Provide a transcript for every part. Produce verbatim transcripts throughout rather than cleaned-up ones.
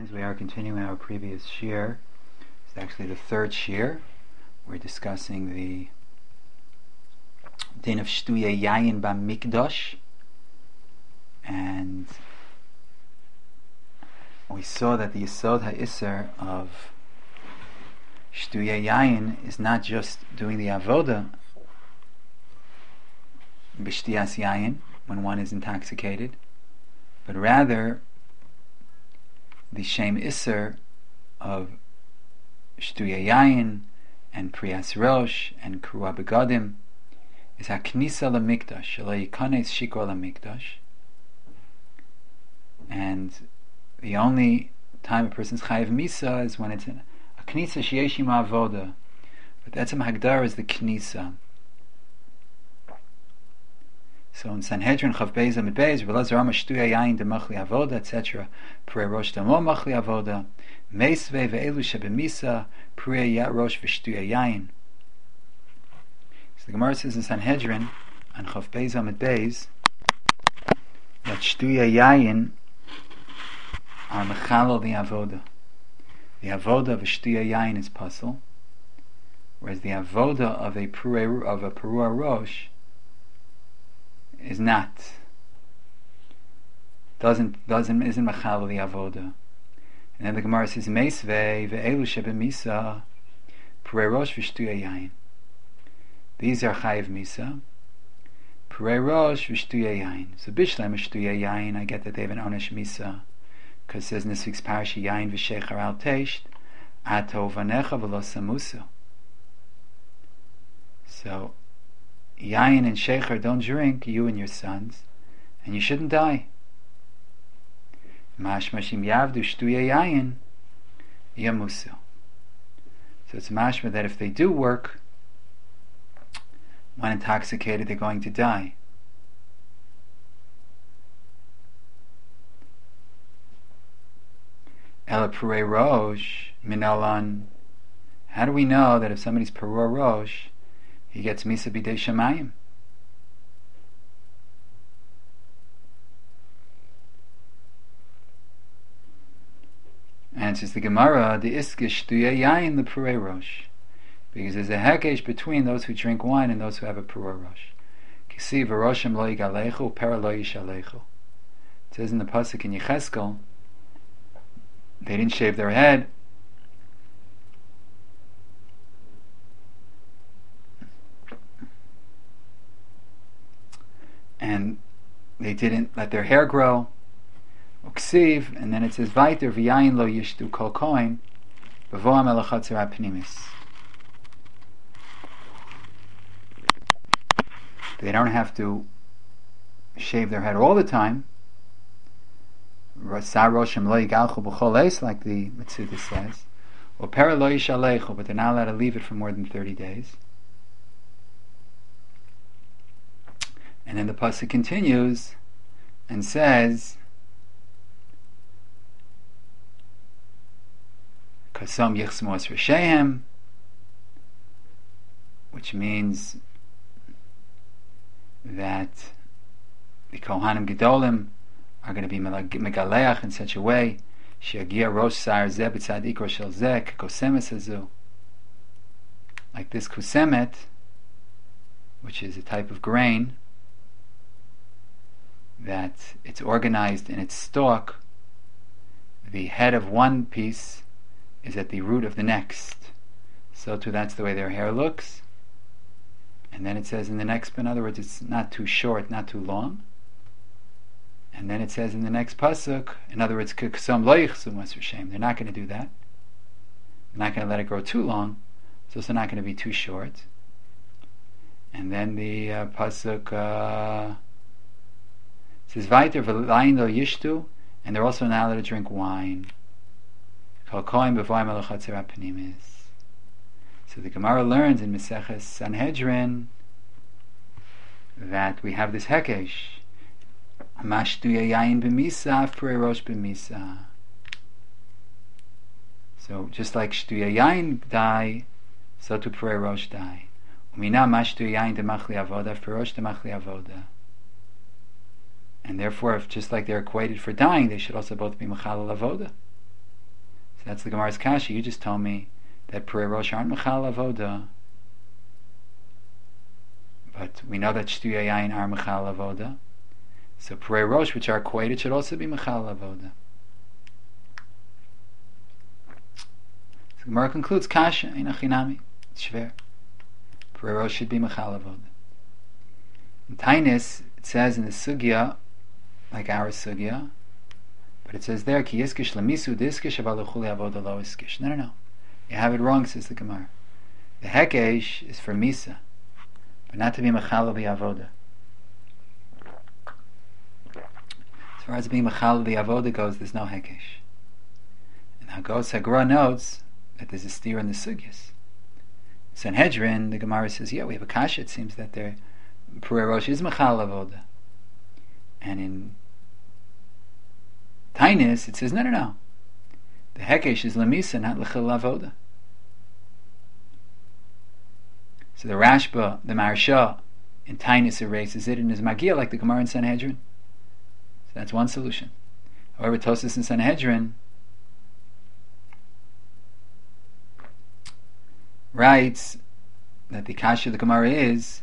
friends, we are continuing our previous shir. It's actually the third shir. We're discussing the din of shtuya yayin b'mikdash, and we saw that the yesod ha'isser of shtuya yayin is not just doing the avoda b'shtiyas yayin when one is intoxicated, but rather the shem isser of shtuya yayin and priyas rosh and kruah begadim is haknisa lemikdash, shelo yikanes shikor lemikdash, and the only time a person's chayiv misa is when it's in a knisa sheyeshim avoda, but that's a hagdara is the knisa. So in Sanhedrin Chav Beis Amid Beis, Rabbi Rama shtuya yayin demachli avoda, et cetera. Purei rosh demo machli avoda, meisve ve'elu shebemisa, purei yat rosh v'shtuya yayin. So the Gemara says in Sanhedrin, on Chav Beis Amid Beis, that shtuya yayin are mechalal the avoda. The avoda of a shtuya yayin is puzzle, whereas the avoda of a purei of a perua rosh is not, doesn't doesn't isn't machal the avoda. And then the Gemara says meisvei ve'elu shebemisa purei rosh v'shtuya yayin. These are chayiv misa, purei rosh v'shtuya yayin. So bishlam shtuya yayin, I get that they have an onesh misa, because it says in this week's parasha yayin v'sheichar al teisht ato vanecha v'lo samusa. So yayin and sheichar don't drink, you and your sons, and you shouldn't die. Mashma shim yavdu shtuya yayin yamusu. So it's mashma that if they do work when intoxicated, they're going to die. Ela purei rosh minalan. How do we know that if somebody's perua rosh, he gets misa b'dei shamayim? Answers the Gemara, the iskish shtuya yayin the purei rosh, because there's a hekesh between those who drink wine and those who have a perua rosh. Kisi v'roshim lo yigalechu, pera lo yishalechu. It says in the pasuk in Yecheskel, they didn't shave their head, and they didn't let their hair grow. Uksiv, and then it says Vaiter v'yayin lo yishtu kol kohen b'voam el achatzer ha'pnimis. They don't have to shave their head all the time. Sar roshim lo yigalchu b'chol eis, like the Metzudah says, or pera lo yishalechu, but they're not allowed to leave it for more than thirty days. And then the pasuk continues and says, "Kasom yichsmos rishehem," which means that the Kohanim Gedolim are going to be megaleach in such a way, she'agia rosh sar zeh b'tzadik or shel zeh kosemet hazu, like this kosemet, which is a type of grain, that it's organized in its stalk. The head of one piece is at the root of the next. So too, that's the way their hair looks. And then it says in the next, in other words, it's not too short, not too long. And then it says in the next pasuk, in other words, k'ksom lo yichsum asr. They're not going to do that. They're not going to let it grow too long. It's also not going to be too short. And then the uh, pasuk uh, says Vaiter v'layin lo yishtu, and they're also not allowed to drink wine. Kol kohen b'voam el achatzer ha'pnimis. So the Gemara learns in Maseches Sanhedrin that we have this hekesh. Mashtuya yayin b'misa, purei rosh b'misa. So just like shtuya yayin die, so to purei rosh die. Umina mashtuya yayin demachli avoda, purei rosh demachli avoda. And therefore, if just like they're equated for dying, they should also both be mechalal avoda. So that's the Gemara's kasha. You just told me that Purei Rosh aren't Mechal Avoda, but we know that Shtuya Yain are Mechal Avoda. So Purei Rosh, which are equated, should also be Mechal Avoda. So Gemara concludes, kasha, Einachinami, it's shver. Purei Rosh should be Mechal Avoda. In Tainis, it says in the Sugya, like our Sugya, but it says there, Ki yiskish lamisu diskish avalachuli avoda lo iskish. No, no, no. You have it wrong, says the Gemara. The hekesh is for misa, but not to be mechal the avoda. As far as being mechal the avoda goes, there's no hekesh. And Hagos Hagra notes that there's a steer in the Sugyas. Sanhedrin, the Gemara says, yeah, we have a kasha. It seems that there Purei Rosh is mechal avoda, and in Tainis it says no, no, no. The hekesh is lamisa, not lechil avoda. So the Rashba, the Maharsha, in Tainis erases it, and is magia like the Gemara in Sanhedrin. So that's one solution. However, Tosas in Sanhedrin writes that the kasha of the Gemara is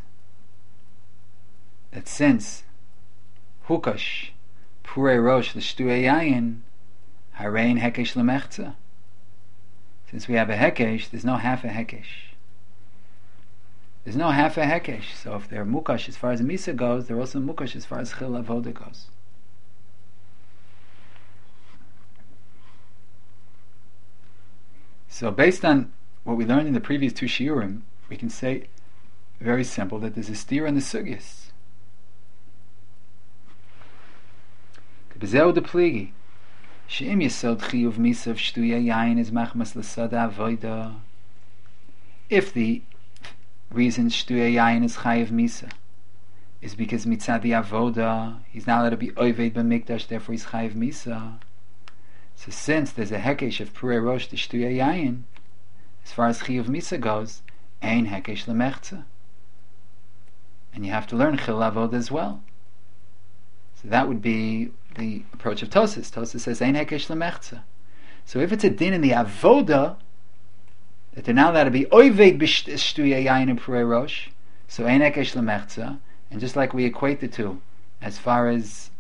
that since Hukash Purei Rosh l'shtuei yayin harein hekesh lemechza, since we have a hekesh, there's no half a hekesh. There's no half a hekesh. So if they're mukash as far as misa goes, they're also mukash as far as chil avoda goes. So based on what we learned in the previous two shiurim, we can say very simple that there's a steer in the sugyas. B'zeu de pligi, she'im yesod chiyuv misa of shtuya yayin is machmas l'sada avoida. If the reason shtuya yayin is chayiv misa is because mitzad the avoda, he's not allowed to be oived b'mikdash, therefore he's chayiv misa. So since there's a hekesh of Purei Rosh to shtuya yayin, as far as chiyuv misa goes, ein hekesh lemechza, and you have to learn chil avoda as well. So that would be the approach of Tosas. Tosas says ein hekesh lemechza. So if it's a din in the avoda that they're not allowed to be oived b'shtuya yayin and Purei Rosh, so ein hekesh lemechza, and just like we equate the two, as far as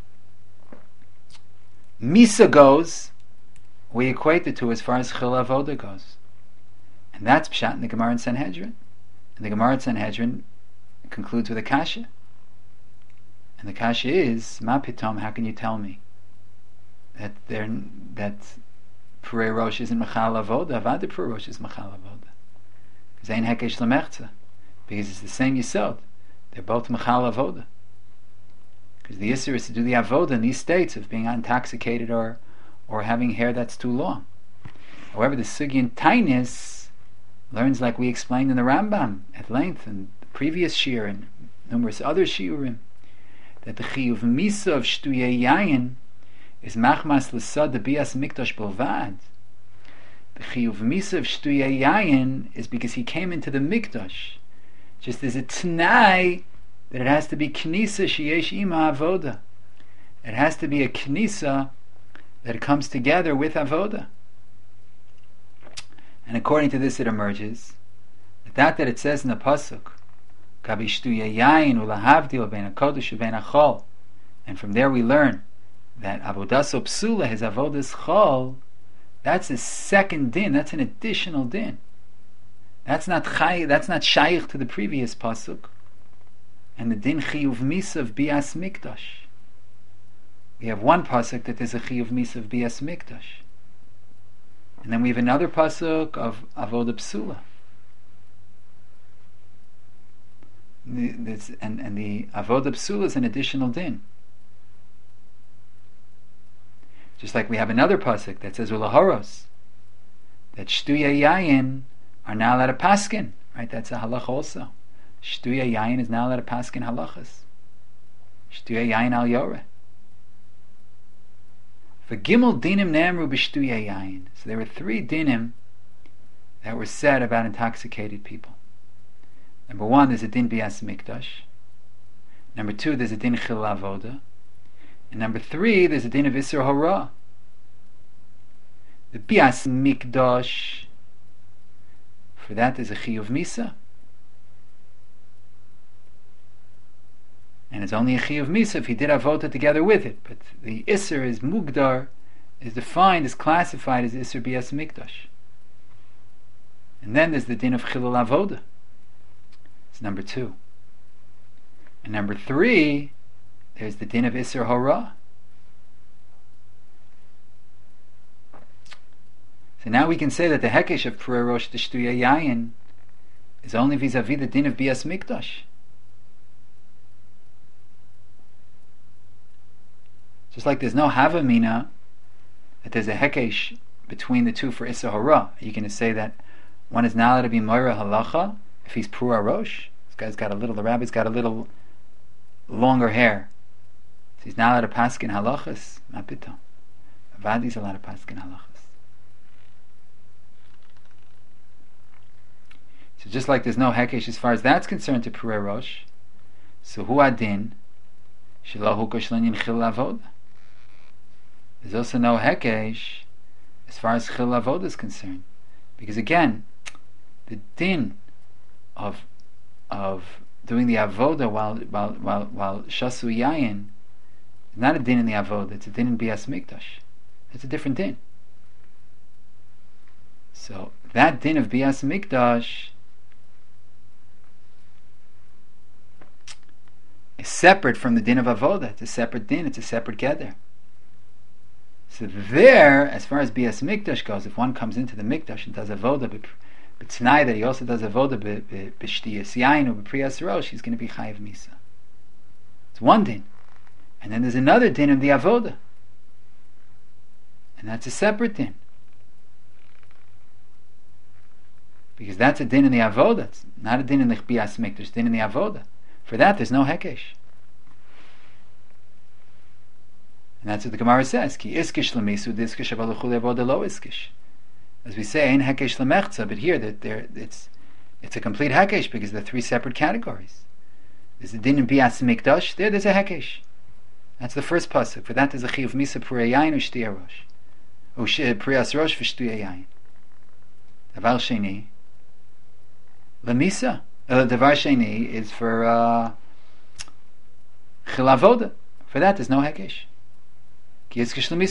misa goes, we equate the two as far as chil avoda goes, and that's pshat in the Gemara in Sanhedrin. And the Gemara in Sanhedrin concludes with a kasha. And the kasha is, Ma pitom, how can you tell me that they're, that Purei Rosh isn't Mechal Avoda, Avada Purei Rosh is Mechal Avoda? Because Ein Hekesh Lemechza. Because it's the same Yisod. They're both Mechal Avoda. Because the Yisr is to do the Avoda in these states of being intoxicated or or having hair that's too long. However, the Sugi in Tainis learns, like we explained in the Rambam at length in the previous shir and numerous other shiurim, that the chiyuv misa of shtuya yayin is machmas l'sad the bias mikdash bolvad. The chiyuv misa of shtuya yayin is because he came into the mikdash. Just as a t'nai that it has to be knisa sheyesh ima avoda. It has to be a knisa that it comes together with avoda. And according to this, it emerges that that, that it says in the pasuk, and from there we learn that avodaso psula, his avodas chol, that's a second din, that's an additional din. That's not chay, that's not shaykh to the previous pasuk. And the din chiyuv misa of bias mikdash. We have one pasuk that there's a chiyuv misa of bias mikdash, and then we have another pasuk of avodah psula. This, and, and the avodah psula is an additional din. Just like we have another pasuk that says ulahoros, that shtuya yayin are now allowed to paskin, right? That's a halach also. Shtuya yayin is now allowed to paskin halachas. Shtuya yayin al yoreh. For gimel dinim namru b'shtuya yayin. So there were three dinim that were said about intoxicated people. Number one, there's a din bias mikdash. Number two, there's a din chil avoda. And number three, there's a din of isser hora. The Bias Mikdash, for that is a Chiyuv Misa. And it's only a Chiyuv Misa if he did Avoda together with it. But the Isser is Mugdar, is defined, is classified as Isser Bias Mikdash. And then there's the din of Chilul Avoda. It's number two. And number three, there's the din of Isser Hora. So now we can say that the Hekesh of Purei Rosh T'Shtuya Yayin is only vis-a-vis the din of Bias Mikdash. Just like there's no Havamina, that there's a Hekesh between the two for Isser Hora. You can say that one is not allowed to be Moira Halacha if he's Purei Rosh. This guy's got a little, the rabbi's got a little longer hair. So he's not allowed to paskin halachas. Mapito. Avadi's allowed to paskin halachas. So just like there's no hekesh as far as that's concerned to Purei Rosh, so hu adin shelo hukosh l'nyan chil avoda. There's also no hekesh as far as chil avoda is concerned, because again, the din of of doing the avoda while while while while shasu yayin is not a din in the avoda; it's a din in bias mikdash. It's a different din. So that din of bias mikdash is separate from the din of avoda. It's a separate din. It's a separate gather. So there, as far as bias mikdash goes, if one comes into the mikdash and does avoda, but but tonight that he also does avoda b'shtiyas yayin or b'priyas rosh, he's going to be chayiv misa. It's one din, and then there's another din of the avoda, and that's a separate din, because that's a din in the avoda. It's not a din in the bias mikdash. It's din in the avoda. For that, there's no hekesh. And that's what the Gemara says. Ki iskish lemisu diskish avaluchule avoda lo iskish. As we say, ein hekesh lemechza, but here that there it's it's a complete hekesh because they're three separate categories. There's a din in bias mikdash. There, there's a hekesh. That's the first pasuk. For that, there's a chiyuv misa purei yayin or shtiya rosh, or priyas rosh v'shtuya yayin. Davar sheni lemisa. Uh, Davar sheni is for uh, chil avoda. For that, there's no hekesh. Because that's a din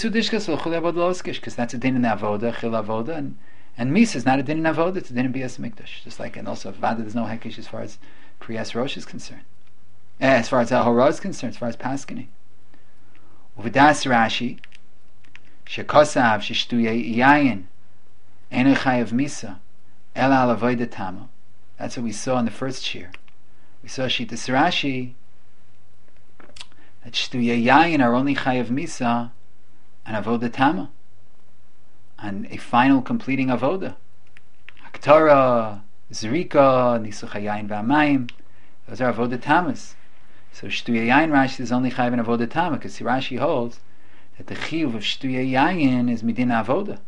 in the avoda, chil avoda, and, and misa is not a din in avoda, it's a din in bias mikdash. Just like, and also vada, there's no hekesh as far as priyas rosh is concerned, eh, as far as ahora is concerned, as far as paskini. Uvidas Rashi, shekosav sheshtuye yayin, enu chayav misa, ela al avoda tama. That's what we saw in the first shir. We saw shitas Rashi that shtuye yayin are only chayav misa and avoda tama, and a final completing avoda. Haktara, zrika, nisuch hayayin v'amayim, those are avoda tamas. So shtuye yayin Rashi is only chayav in avoda tama, because Rashi holds that the chiyuv of shtuye yayin is midin avoda.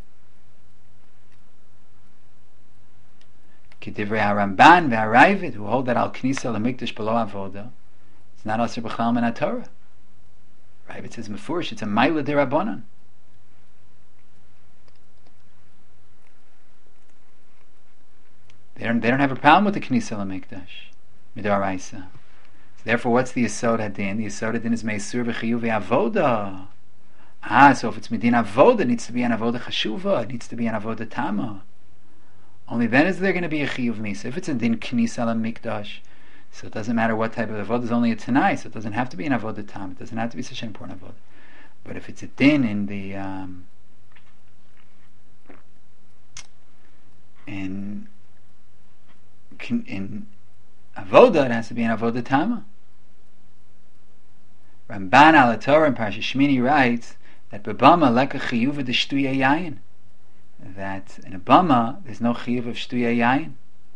Kedivrei HaRamban v'Harayvid, who hold that al knisa lemikdash below avoda, it's not aser b'chlal min haTorah. Right? It says mefurish, it's a maila derabanan. They don't, they don't have a problem with the knisa lemikdash midaraisa. So therefore, what's the yesod hadin? The yesod hadin is meisur v'chiyuv avoda. Ah, so if it's midin avoda, it needs to be an avoda chashuva. It needs to be an avoda tama. Only then is there going to be a chiyuv misa. If it's a din knisa lemikdash, so it doesn't matter what type of avodah. It's only a tanai, so it doesn't have to be an avodah tam. It doesn't have to be such an important avodah. But if it's a din in the um, in in avodah, it has to be an avodah tama. Ramban al Torah in Parashat Shmini writes that b'bama leka chiyuv de shtuya yayin. That in a bama there's no chiyuv of shtuya yayin.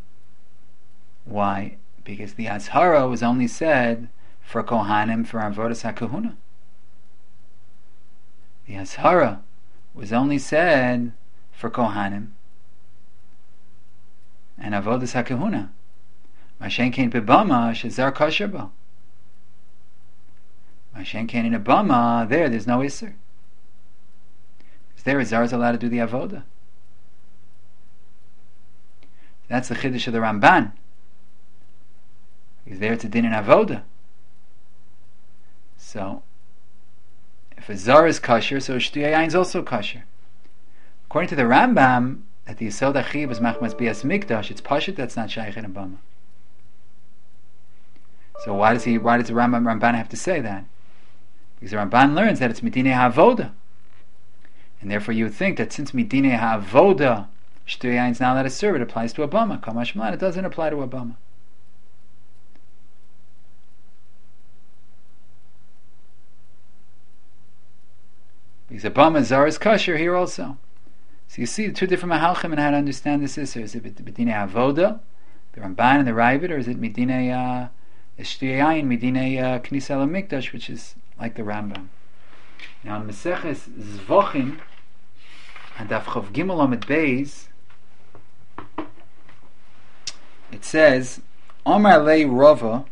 Why? Because the Azhara was only said for Kohanim for Avodas HaKahuna. The Azhara was only said for Kohanim and Avodas HaKahuna. Mashen Kain Bebama Shazar Kosher Bo. Mashen Kain in a Bama, there, there's no Isser. Is there a zar is allowed to do the avoda? That's the chiddush of the Ramban. Because there it's a din in avoda. So, if a zar is kosher, so shtuyah yain is also kosher. According to the Rambam, that the Yisod Achiv is machmas bias mikdash, it's pashut that's not shaykh in a bama. So why does he? Why does the Rambam Ramban have to say that? Because the Ramban learns that it's midinei ha'avoda, and therefore you would think that since midinei ha'avoda, shtuyah yain is not allowed to serve, it applies to a bama. Kamash Malan, it doesn't apply to a bama. Because a bama zar is kosher here also. So you see the two different mahalchim and how to understand this is. Is it midinei avoda, the Ramban and the Ravid, or is it midinei shtuyah yain, midinei knisa lamikdash, which is like the Rambam? Now in Maseches Zvachim, and Daf Chav Gimel Amud Beis, it says, Omar lei Rava,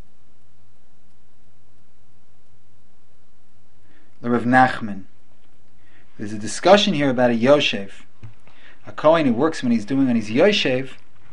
the Rav Nachman. There's a discussion here about a Yoshev, a Kohen who works when he's doing on his Yoshev.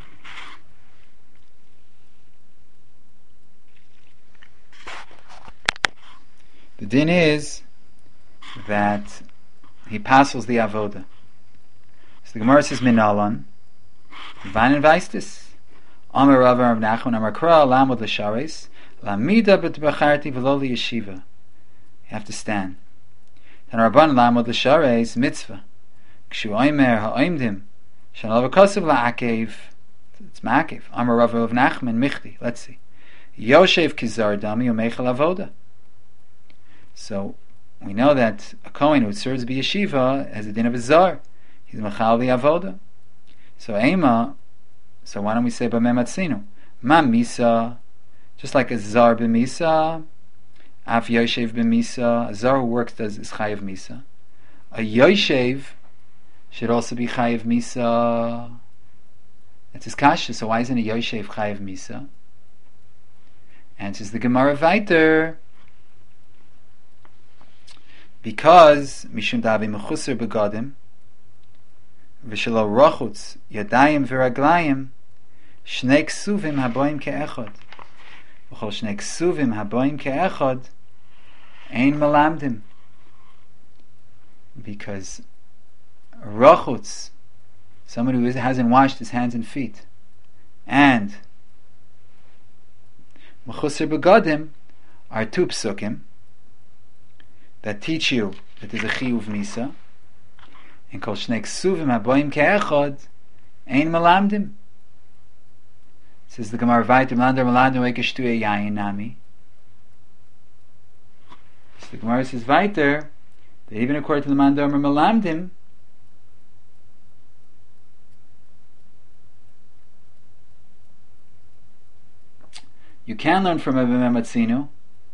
The din is that he passes the avoda. So the Gemara says Minalan, Vanin Vaistis, Amar Rav Rav Nachman, Amar Kra, Lamod L'Shares, Lamida B'Tbacharti V'lo Yeshiva. You have to stand. And Rabban Lamod L'Shares Mitzvah. Kshu Oimer Ha'oimdim, Shanal V'Kosev La'akev. It's Ma'akev. Amar Rav Rav Nachman Michti. Let's see. Yoshev Kizar Dami Umeichel Avoda. So we know that a Kohen who serves by yeshiva has a din of a zar. He's machal the avoda. So ema. So why don't we say b'mem atzinu? Ma misa, just like a zar b'misa, af yoshev b'misa. A zar who works does is chayiv misa. A yoshev should also be chayiv misa. That's his kasha. So why isn't a yoshev chayiv misa? Answers the Gemara weiter. Because mishum davi mechusar begadim v'shelo rochutz yadayim v'raglayim shnei ksuvim haboim ke'echad v'chol shnei ksuvim haboim ke'echad ein melamdim. Because rochutz, someone who hasn't washed his hands and feet, and mechusar begadim are two psukim that teach you that there's a chiyuv misa, and kol shnei ksuvim haboim ke'echad ein melamdim. Says the Gemara vayter melander melamdim oike shtuyah yayin nami. So the Gemara says vayter that even according to the Mandar melamdim, you can learn from a b'mematzinu.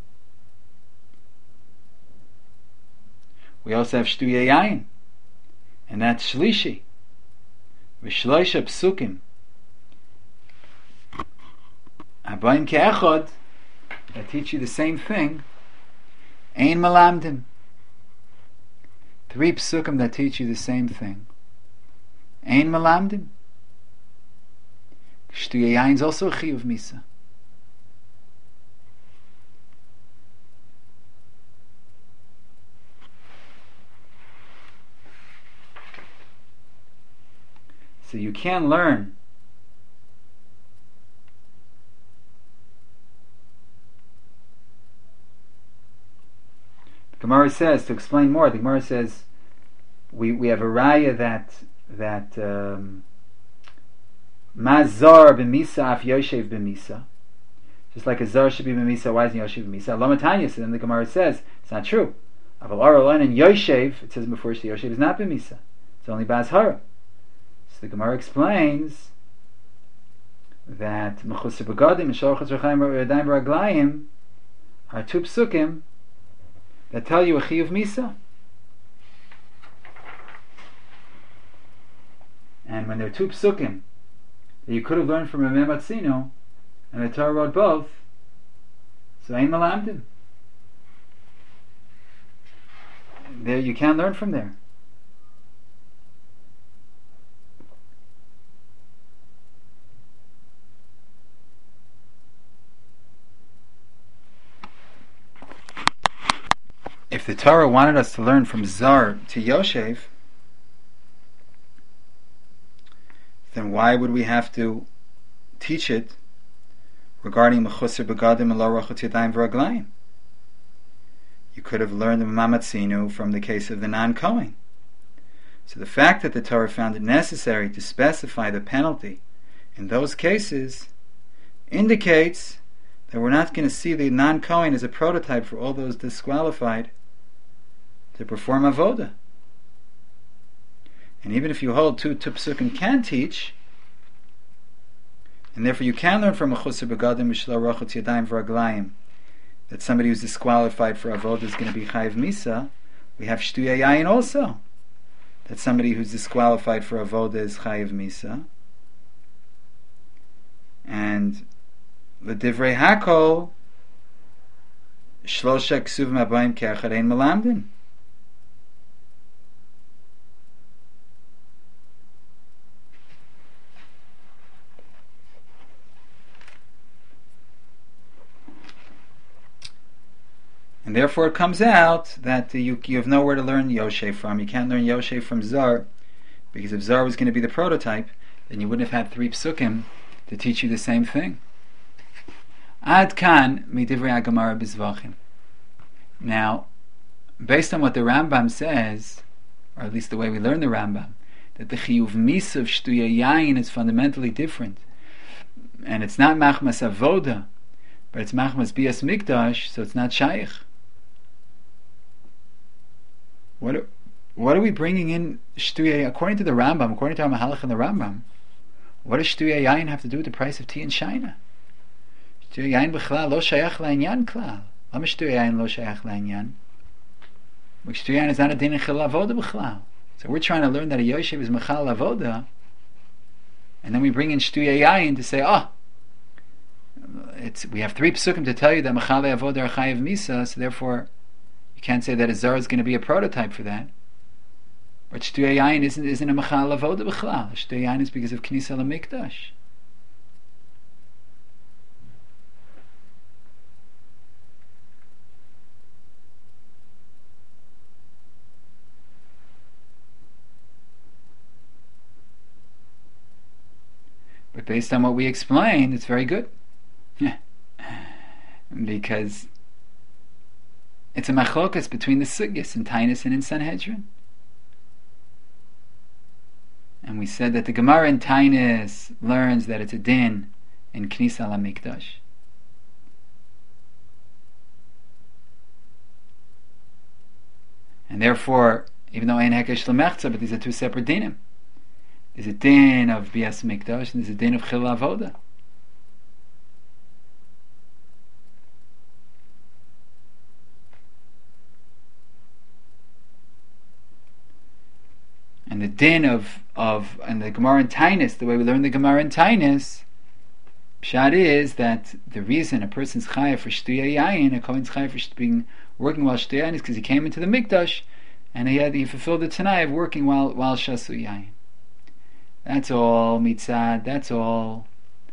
We also have Shtuyah Yayin, and that's Shlishi. V'shloisha psukim. Habayim ke'echad, that teach you the same thing. Ein melamdim. Three psukim that teach you the same thing. Ein melamdim. Shtuyah Yayin is also a chiyuv misa. So you can learn the Gemara says, to explain more, the Gemara says we, we have a raya that that Mazar b'misa af Yoshev b'misa, just like a zar should be b'misa, why isn't Yoshev b'misa? Lamatanya, so then the Gemara says it's not true. Aval Aralon and Yoshev, it says before Yoshev is not b'misa, it's only Bazhara. The Gemara explains that Mechusar Begadim and Sholchas Rechayim Yadayim Raglayim are two psukim that tell you a chiyuv misa. And when there are two psukim that you could have learned from a Mematzino, and the Torah wrote both, so ein melamdim. There you can't learn from there. if the Torah wanted us to learn from Zar to Yoshev, then why would we have to teach it regarding Mechusar Begadim and Lo Rachot Yadayim V'Raglayim? You could have learned the Mamatzinu from the case of the non-Kohen. So the fact that the Torah found it necessary to specify the penalty in those cases indicates that we're not going to see the non-Kohen as a prototype for all those disqualified to perform avoda. And even if you hold two Tupsukim can teach, and therefore you can learn from a Chusar Begadim Mishlo Rachot Yadayim V'Raglayim that somebody who's disqualified for avoda is going to be Chayiv Misa, we have Shtuya Yayin also, that somebody who's disqualified for avoda is Chayiv Misa. And the Divrei Hakol Shlosha Ksuvim Abayim Ke'achad Ein Melamdin. And therefore it comes out that uh, you, you have nowhere to learn Yoshev from. You can't learn Yoshev from Zar, because if Zar was going to be the prototype, then you wouldn't have had three psukim to teach you the same thing. Ad kan midivrei Gemara b'Zvachim. Now, based on what the Rambam says, or at least the way we learn the Rambam, that the chiyuv misa of shtuya yayin is fundamentally different, and it's not machmas avoda, but it's machmas bias mikdash, so it's not shaykh. What are, what are we bringing in shtuya? According to the Rambam, according to our Mahalach and the Rambam, what does shtuya yayin have to do with the price of tea and shaina? Shtuya yayin b'chlal lo shayach la'inyan klal. Lama shtuya yayin lo shayach la'inyan? Shtuya yayin is not a din in chil avoda b'chlal. So we're trying to learn that a yoshev is mechal avoda, and then we bring in shtuya yayin to say, oh, it's, we have three psukim to tell you that mechal avoda are chayiv misa, so therefore you can't say that a zar is going to be a prototype for that. But shtuya yayin isn't, isn't a mechal avoda b'chlal. Shtuya yayin is because of knisa l'mikdash. But based on what we explained, it's very good. Because it's a machlokas between the sugyas in Tainus and in Sanhedrin. And we said that the Gemara in Tainus learns that it's a din in Knisa LaMikdash. And therefore, even though Ein Hekesh L'Mechza, but these are two separate dinim. There's a din of Bias Mikdash and there's a din of Chil Avoda. And the din of, of and the Gemara in Tainus, the way we learn the Gemara in Tainus, Pshat is that the reason a person's chayav for shtuya yayin, a kohen's chayav for being working while shtuya yayin, is because he came into the mikdash and he had he fulfilled the tanai of working while while shasu yayin. That's all mitzad. That's all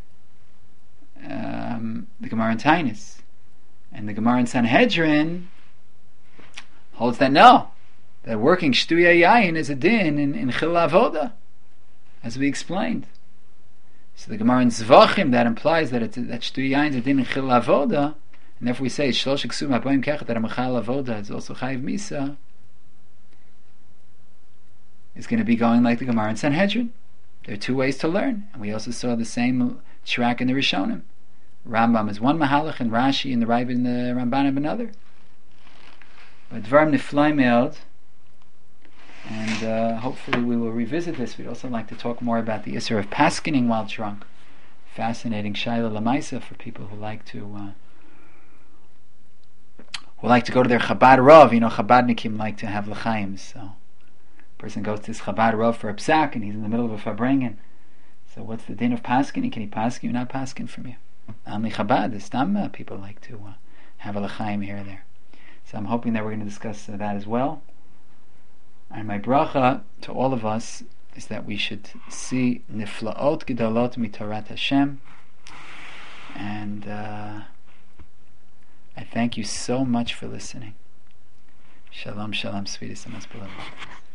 um, the Gemara in Tainus, and the Gemara in Sanhedrin holds that no. That working shtuya yayin is a din in, in chil avoda, as we explained. So the Gemara in Zvachim, that implies that it's, that shtuya yayin is a din in chil avoda, and therefore we say shlosh ksum hapoim kechet that a mechal avoda is also chayiv misa. Is going to be going like the Gemara in Sanhedrin. There are two ways to learn, and we also saw the same track in the Rishonim. Rambam is one mahalach, and Rashi and the Rav and the Ramban another. But dvarim niflai meod. And uh, hopefully we will revisit this. We'd also like to talk more about the Isser of Paskining while drunk. Fascinating Shaila Lamaisa for people who like to uh, who like to go to their Chabad Rav. You know, Chabadnikim like to have l'chaim. So a person goes to his Chabad Rav for a psak and he's in the middle of a farbrengen. So what's the din of Paskining? Can he paskin or not paskin from you? Only Chabad, the Stam people like to uh, have a l'chaim here or there. So I'm hoping that we're going to discuss uh, that as well. And my bracha to all of us is that we should see niflaot gedolot mitorat Hashem. And uh, I thank you so much for listening. Shalom, shalom, sweetest and most beloved.